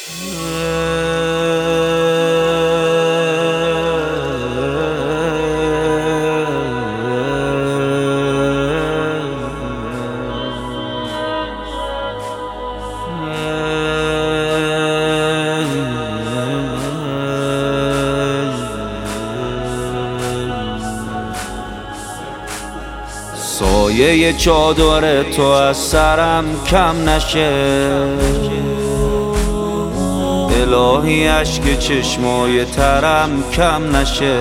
سایه چادر تو از سرم کم نشه، الهی اشک چشمای ترم کم نشه.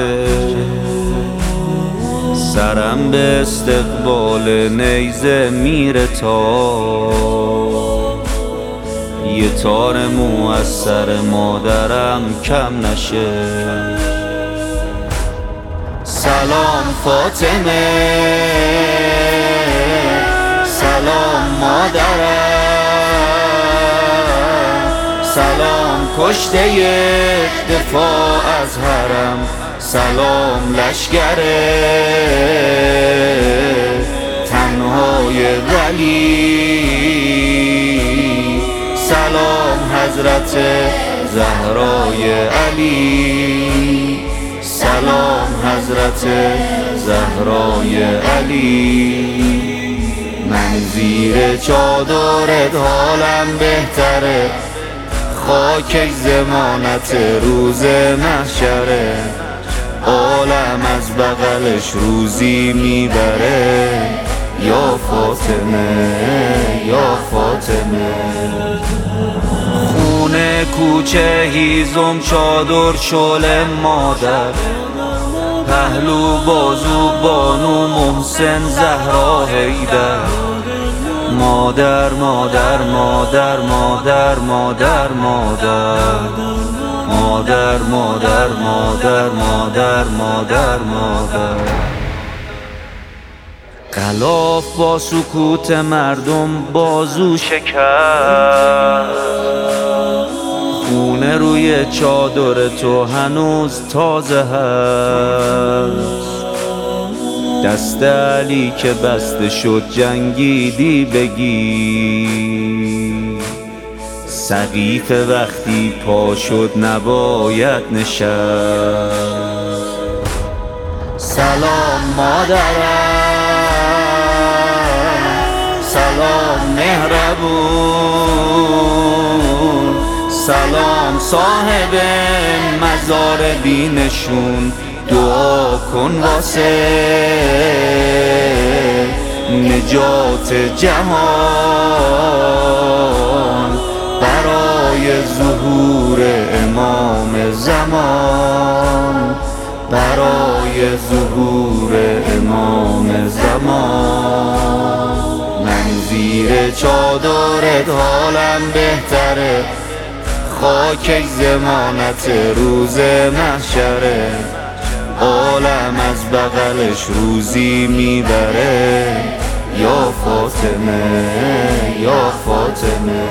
سرم به استقبال نیزه میره تا یه تار مو از سر مادرم کم نشه. سلام فاطمه، سلام مادرم، سلام کشته دفاع از حرم، سلام لشگر تنهای ولی، سلام حضرت زهرای علی، سلام حضرت زهرای علی. من زیر چادرت حالم بهتره، خاک زمانت روز محشره، عالم از بغلش روزی میبره. یا فاطمه یا فاطمه، خونه کوچه هیزم چادر شعله مادر، پهلو بازو بانو محسن زهرا حیدر. مادر مادر مادر مادر مادر مادر مادر مادر مادر مادر مادر مادر. غلاف با سکوت مردم بازو شکست، خونه روی چادر تو هنوز تازه هست. دست علی که بسته شد جنگیدی بگی، سقیف وقتی پا شد نباید نشست. سلام مادرم، سلام مهربون، سلام صاحب مزار بینشون. دعا کن واسه نجات جهان، برای ظهور امام زمان، برای ظهور امام زمان. من زیر چادرت حالم بهتره، خاک زمانت روز محشره، عالم از بغلش روزی میبره. یا فاطمه یا فاطمه،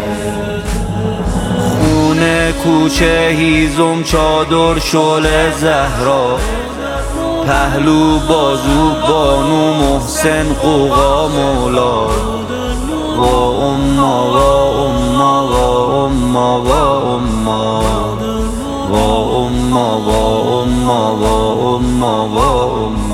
خونه کوچه هیزم چادر شعله زهرا، پهلو بازو بانو محسن قوقا مولا. وا اما وا اما وا اما وا اما وا اما وا اما وا اما وا اما.